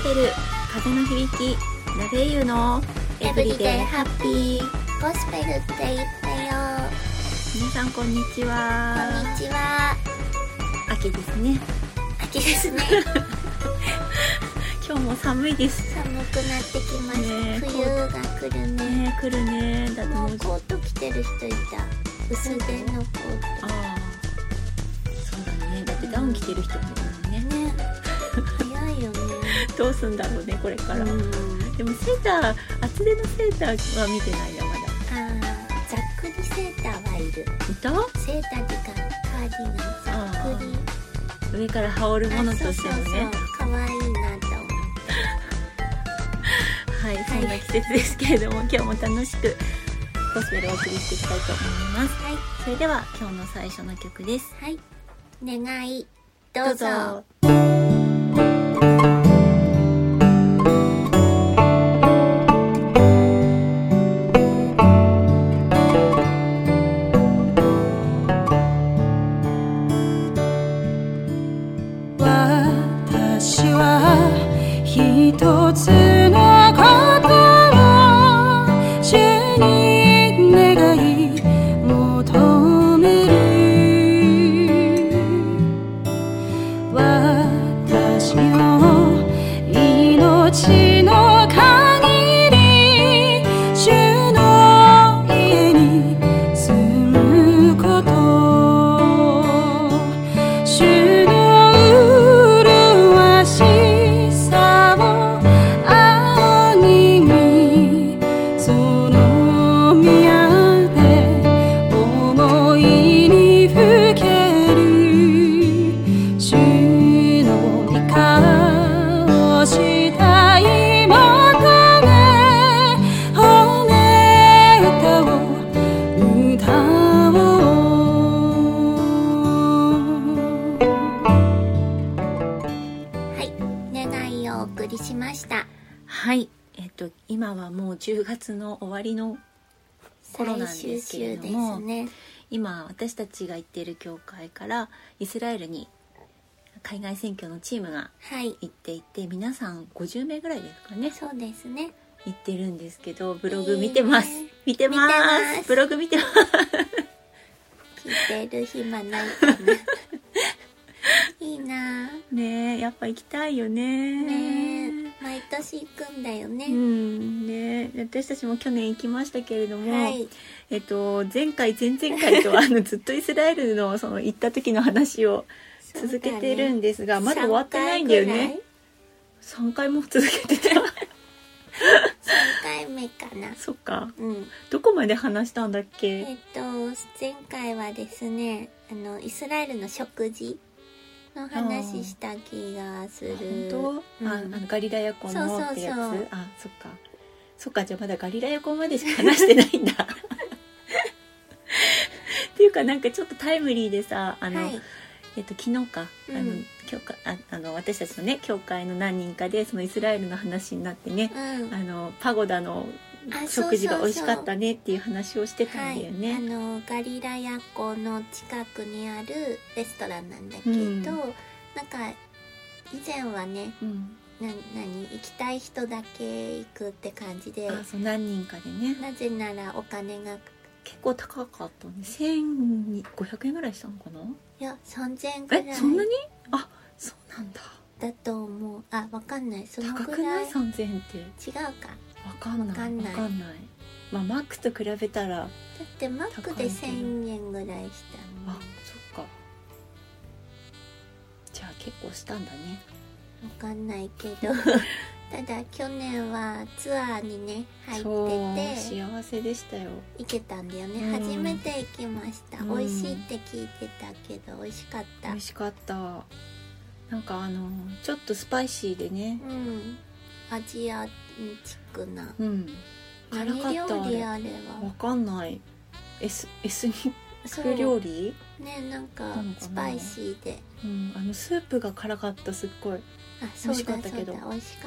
ペル風の響きラベイユのエブリデイハッピーゴスペルって言ったよ。 皆さんこんにちは。 こんにちは。 秋ですね。 秋ですね。 今日も寒いです。 寒くなってきました、ね、冬が来るね。 来るね。 だってもうコート着てる人いた。薄手のコート。 ああ、そうだね。だってダウン着てる人もいるもんね。 早いよね。 どうすんだろうねこれから。でもセーター、厚手のセーターは見てないよまだ。 ざっくりセーターはいる。 いた？ セーターっていうかカーディガンざっくり。 上から羽織るものとしてもね。 可愛いなと思って。 はい、そんな季節ですけれども、今日も楽しくゴスペルをお送りしていきたいと思います。はい、それでは今日の最初の曲です。 はい、願いどうぞ。 私は一つのことを主に願い求める。私の命の限り主の家に住むこと。主の今はもう10月の終わりの頃なんですけれども、ね、今私たちが行っている教会からイスラエルに海外選挙のチームが行っていて、皆さん50名ぐらいですかね。 そうですね。 行ってるんですけど、ブログ見てます。見てます。ブログ見てます。 聞いてる暇ないかな。いいなねえ、やっぱ行きたいよね。 ねえ、毎年行くんだよね。 ねえ、私たちも去年行きましたけれども、はい、前回前々回とずっとイスラエルのその行った時の話を続けてるんですが、まだ終わってないんだよね。3回も続けてた。3 回目かな。 そっか、どこまで話したんだっけ？ 前回はですね、イスラエルの食事の話した気がする。 本当？ガリラヤ湖のってやつ？あ、そっか。そっか、じゃあまだガリラヤ湖までしか話してないんだ。っていうかなんかちょっとタイムリーでさ、昨日か、私たちのね教会の何人かでそのイスラエルの話になってね、パゴダの食事が美味しかったねっていう話をしてたんだよね。 ガリラヤ湖の近くにあるレストランなんだけど、なんか以前はね、行きたい人だけ行くって感じで、 そう何人かでね。 なぜならお金が結構高かったね。1500円ぐらいしたのかな？ いや3000円ぐらい。 そんなに？あ、そうなんだ。 だと思う。わかんない。そのぐらい。 高くない？3000円って。 違うか。 わかんない。まあマックと比べたら。だってマックで1000円ぐらいしたの。 あ、そっか。じゃあ結構したんだね。 わかんないけど。ただ去年はツアーにね入ってて幸せでしたよ。 行けたんだよね。初めて行きました。美味しいって聞いてたけど美味しかった。 美味しかった。なんかちょっとスパイシーでね。 アジアチックな。 辛かった。 何料理あれは。 わかんない。エスニック料理？ ね、なんかスパイシーで。 スープが辛かった。すっごい。美味しかったけど。 美味しかった。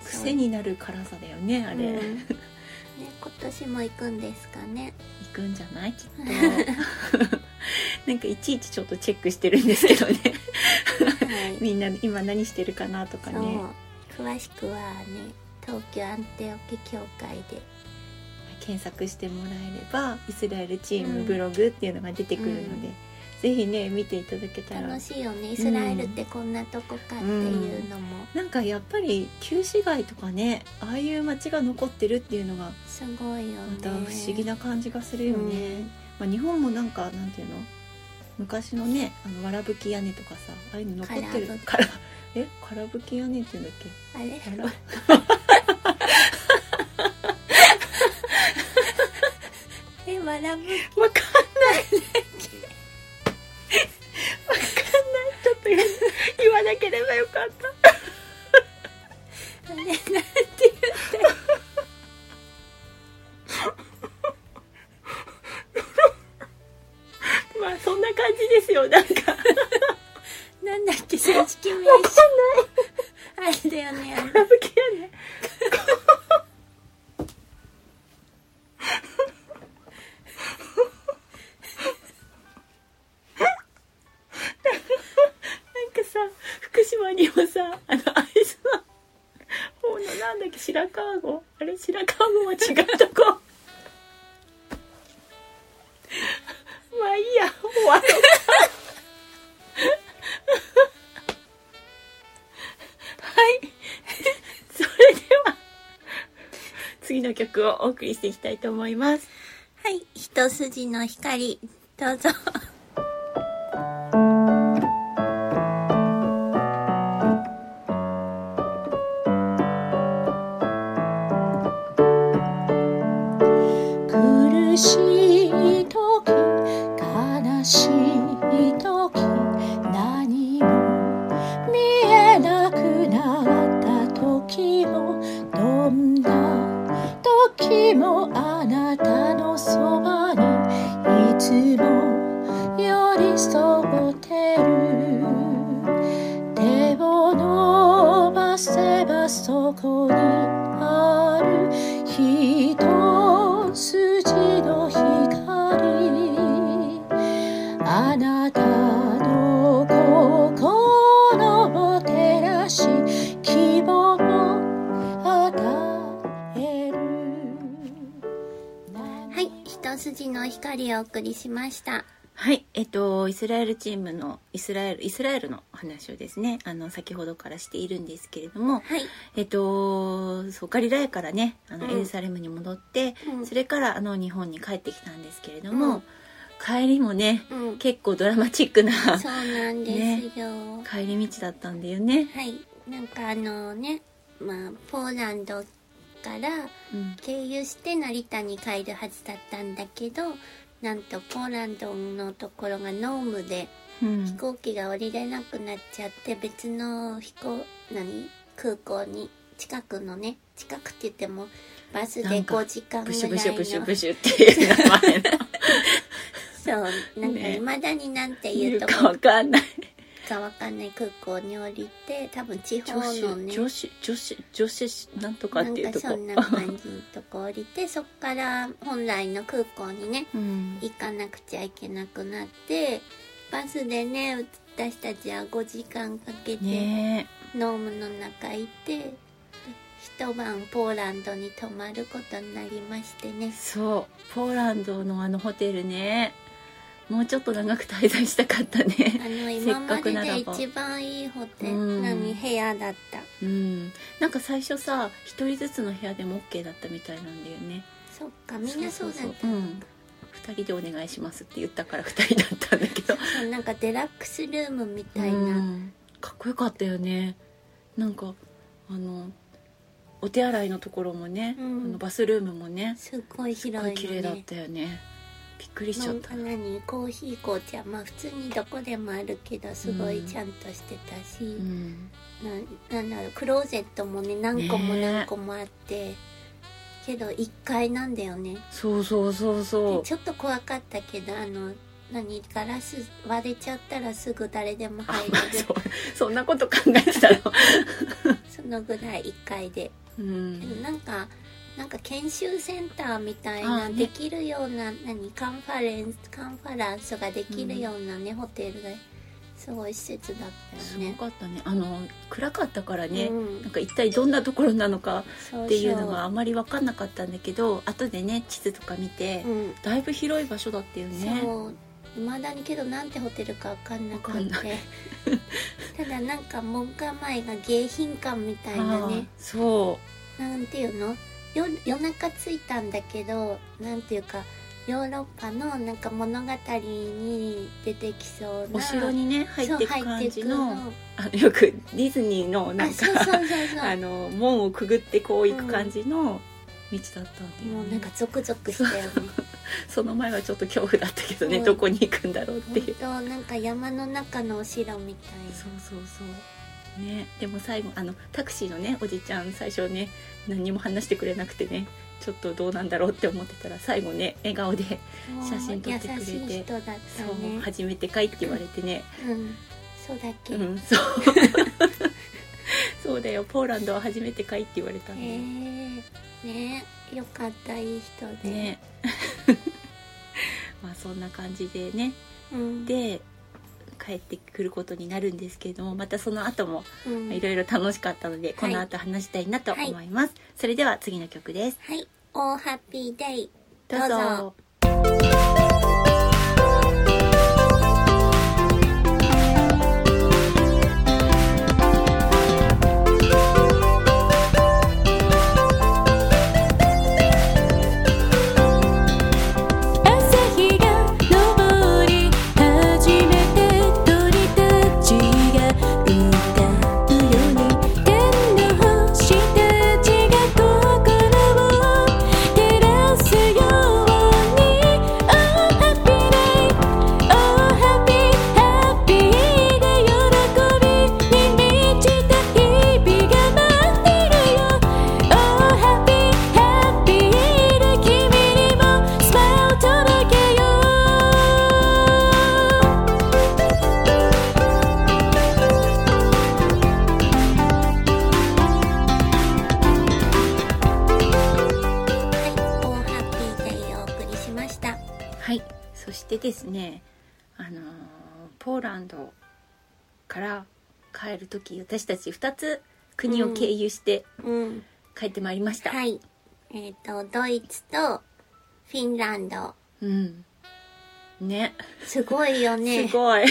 癖になる辛さだよね、あれ。ね、 今年も行くんですかね。 行くんじゃない？きっと。なんかいちいちちょっとチェックしてるんですけどね。みんな今何してるかなとかね。 詳しくはね東京アンテオキ協会で検索してもらえればイスラエルチームブログっていうのが出てくるので、ぜひね見ていただけたら楽しいよね。イスラエルってこんなとこかっていうのも、 なんかやっぱり旧市街とかね、ああいう街が残ってるっていうのがすごいよね。 また不思議な感じがするよね、まあ、日本もなんかなんていうの、昔のねわらぶき屋根とかさ、ああいうの残ってるからからぶき屋根っていうんだっけ、 あれわらぶきわかんないわかんない、ちょっと言わなければよかったあれなんて言ったまあそんな感じですよ。なんかなんだっけ、正式名称あれだよね、 わらぶき屋根福島にもさ、会津の方のなんだっけ、白川郷、あれ白川郷は違うとこまあいいや、終わろうかはいそれでは次の曲をお送りしていきたいと思います。 はい、一筋の光、どうぞ。 苦しい時、悲しい時、何も見えなくなった時も、どんな時もあなたのそばにいつも寄り添ってる。手を伸ばせばそこにある一筋の光、あなたの心を照らし希望を与える。 はい、一筋の光をお送りしました。 はい、イスラエルチームのイスラエルの話をですね、先ほどからしているんですけれども、 はい、 そうガリラヤからねエルサレムに戻って、 うん、 それから日本に帰ってきたんですけれども、帰りもね、結構ドラマチックなそうなんですよ、 ね、帰り道だったんだよね。 はい、なんかね、まあポーランドから経由して成田に帰るはずだったんだけど、なんとポーランドのところが濃霧で飛行機が降りれなくなっちゃって、別の空港に近くって言ってもバスで5時間ぐらいのブシュブシュブシュっていう名前のそうなんか未だになんていうとかわかんない空港に降りて、多分地方のね女子なんとかっていうとこ、 なんかそんな感じのとこ降りてそっから本来の空港にね、行かなくちゃいけなくなって、バスでね私たちは5時間かけて濃霧の中行って、一晩ポーランドに泊まることになりましてね。 そうポーランドのホテルね、もうちょっと長く滞在したかったね。 今までで一番いいホテル、部屋だった。 なんか最初さ一人ずつの部屋でも OK だったみたいなんだよね。 そっか、みんなそうだった。 2人でお願いしますって言ったから2人だったんだけどそうなんかデラックスルームみたいな、 かっこよかったよね。なんかお手洗いのところもね、バスルームもねすっごい広いのね、 すっごい綺麗だったよね。びっくりしちゃった。 コーヒー紅茶、まあ普通にどこでもあるけどすごいちゃんとしてたし、なんだろう、クローゼットもね何個も何個もあって、けど1階なんだよね。 そうちょっと怖かったけどガラス割れちゃったらすぐ誰でも入れるそんなこと考えてたのそのぐらい1階で、けどなんか研修センターみたいなできるようなカンファランスができるようなね、ホテルがすごい施設だったすよね。 ごかったね。暗かったからね、なんか一体どんなところなのかっていうのがあまり分かんなかったんだけど、後でね地図とか見て、だいぶ広い場所だったよね。 そう未だにけどなんてホテルか分かんなくてただなんか門構えが迎賓館みたいなね。 そうなんていうの、夜中着いたんだけど、なんていうかヨーロッパのなんか物語に出てきそうなお城にね入っていく感じの、よくディズニーのなんか門をくぐってこう行く感じの道だったんだよね。 もうなんかゾクゾクしたよねその前はちょっと恐怖だったけどね、どこに行くんだろうっていう。 なんか山の中のお城みたいな。 そうね。でも最後タクシーのねおじちゃん最初ね何にも話してくれなくてね、ちょっとどうなんだろうって思ってたら最後ね笑顔で写真撮ってくれて、 優しい人だったね。 そう初めてかいって言われてね、 そうだっけ、 そうそうだよ、ポーランドは初めてかいって言われたんで、 ね、よかった、いい人でねまあそんな感じでね、で帰ってくることになるんですけれども、またその後もいろいろ楽しかったので、この後話したいなと思います、それでは次の曲です。 はい、オーハッピーデイ、 どうぞ。ですね、ポーランドから帰る時、私たち2つ国を経由して帰ってまいりました、 はい、ドイツとフィンランド、 ね、 すごいよねすごい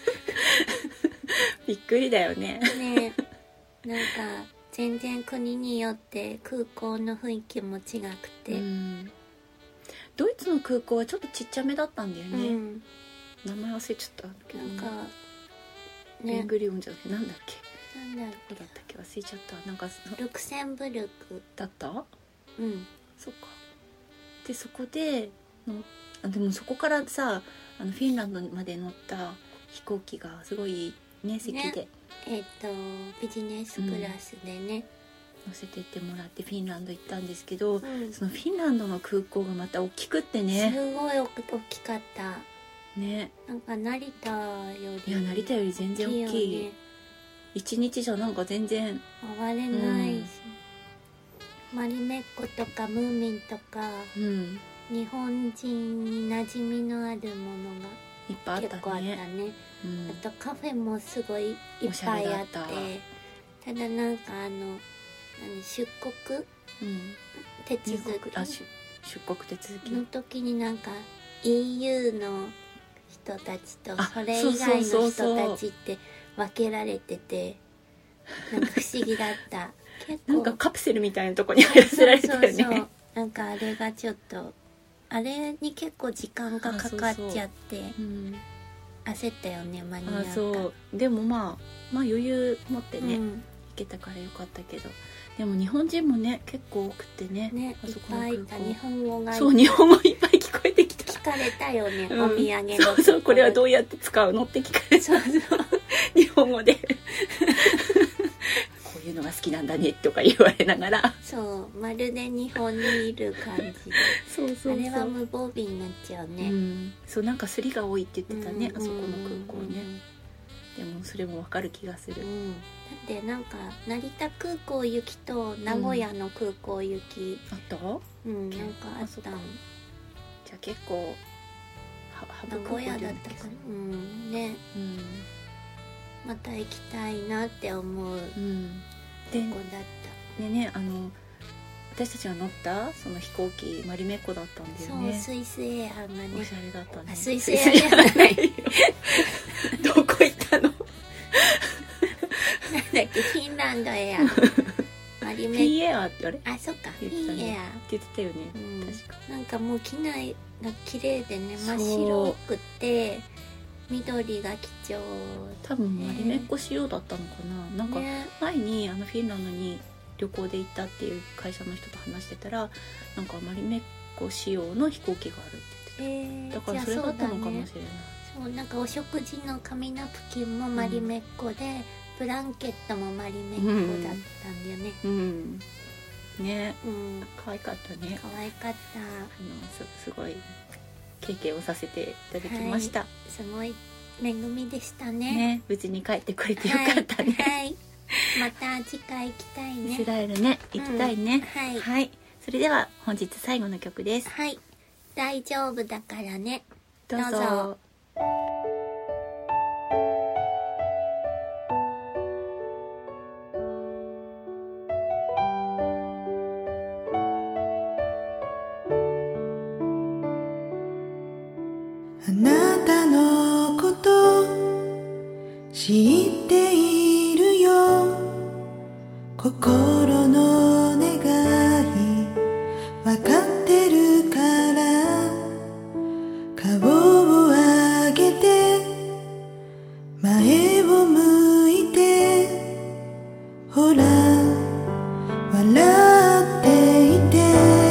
びっくりだよね。 ね、なんか全然国によって空港の雰囲気も違くて、 ドイツの空港はちょっとちっちゃめだったんだよね、名前忘れちゃったけど、 なんか、 ベングリオンじゃなくてなんだっけ、 どこだったっけ、忘れちゃった。なんかルクセンブルクだった？そっか。でそこででもそこからさ、フィンランドまで乗った飛行機がすごいね、席で、 ビジネスクラスでね、 乗せてってもらってフィンランド行ったんですけど、そのフィンランドの空港がまた大きくってね、 すごい大きかったね。 なんか成田より、 いや成田より全然大きい、一日じゃなんか全然回れないし、マリメッコとかムーミンとか、日本人に馴染みのあるものがいっぱいあったね。 結構あったね、あとカフェもすごいいっぱいあって、ただなんか出国、手続き出国手続きの時になんか EU の人たちとそれ以外の人たちって分けられてて、なんか不思議だった結構なんかカプセルみたいなとこに入らせられてたよね。 そうなんかあれがちょっとあれに結構時間がかかっちゃって焦ったよね、間に合った。 そうでもまあ余裕持ってね、行けたからよかったけど、でも日本人もね結構多くてね、 あそこの空港いっぱいいた。日本語がそう日本語いっぱい聞こえてきた。 聞かれたよね、お土産のそうこれはどうやって使うのって聞かれた。 そう日本語でこういうのが好きなんだねとか言われながら、 そうまるで日本にいる感じでそうあれは無防備になっちゃうね、 そうなんかすりが多いって言ってたね、あそこの空港ね。でもそれもわかる気がする、だってなんか成田空港行きと名古屋の空港行き、 あった？ なんかあったん。 じゃあ結構名古屋だったかな、ね、 また行きたいなって思う、とこだった。 でね、私たちが乗ったその飛行機マリメッコだったんだよね。 そう、スイスエアがね、 おしゃれだったね。 スイスエアじゃないどこ行ったの？ なんだっけ、フィンランドエアマリメッコ、 フィンエアってあれ？ あ、そっか、フ言ってたねィンエアって言ってたよね、確か。 なんかもう機内が綺麗でね、真っ白くて緑が貴重、 多分マリメッコ仕様だったのかな。なんか前にフィンランドに旅行で行ったっていう会社の人と話してたら、なんかマリメッコ仕様の飛行機があるって言ってた、だからそれだったのかもしれない。 そう、なんかお食事の紙ナプキンもマリメッコで、ブランケットもマリメッコだったんだよね。 ね、可愛かったね。 可愛かった。 すごい経験をさせていただきました。 すごい恵みでしたね。 ね、無事に帰ってくれてよかったね。 はい。また次回行きたいね。 イスラエルね、行きたいね。はい。それでは本日最後の曲です。 はい。大丈夫だからね。 どうぞ。 あなたのこと知っているよ、心の願いわかってるから、顔を上げて前を向いて、ほら笑っていて、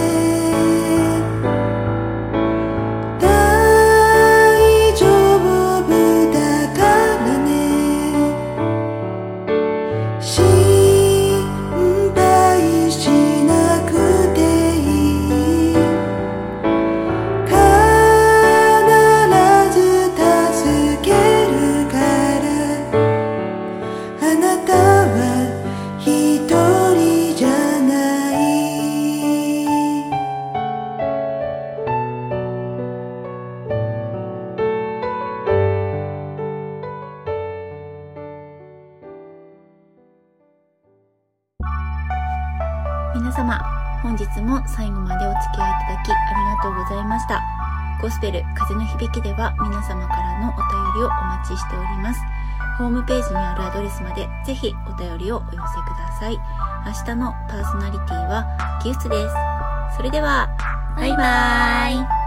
皆様、本日も最後までお付き合いいただきありがとうございました。ゴスペル風の響きでは皆様からのお便りをお待ちしております。ホームページにあるアドレスまでぜひお便りをお寄せください。明日のパーソナリティはギフツです。それではバイバイ。